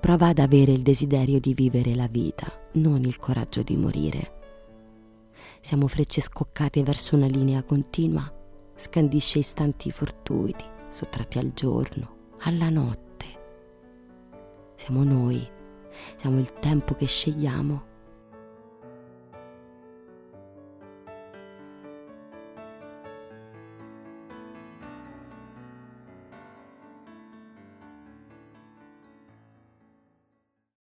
Prova ad avere il desiderio di vivere la vita, non il coraggio di morire. Siamo frecce scoccate verso una linea continua, scandisce istanti fortuiti, sottratti al giorno, alla notte. Siamo noi, siamo il tempo che scegliamo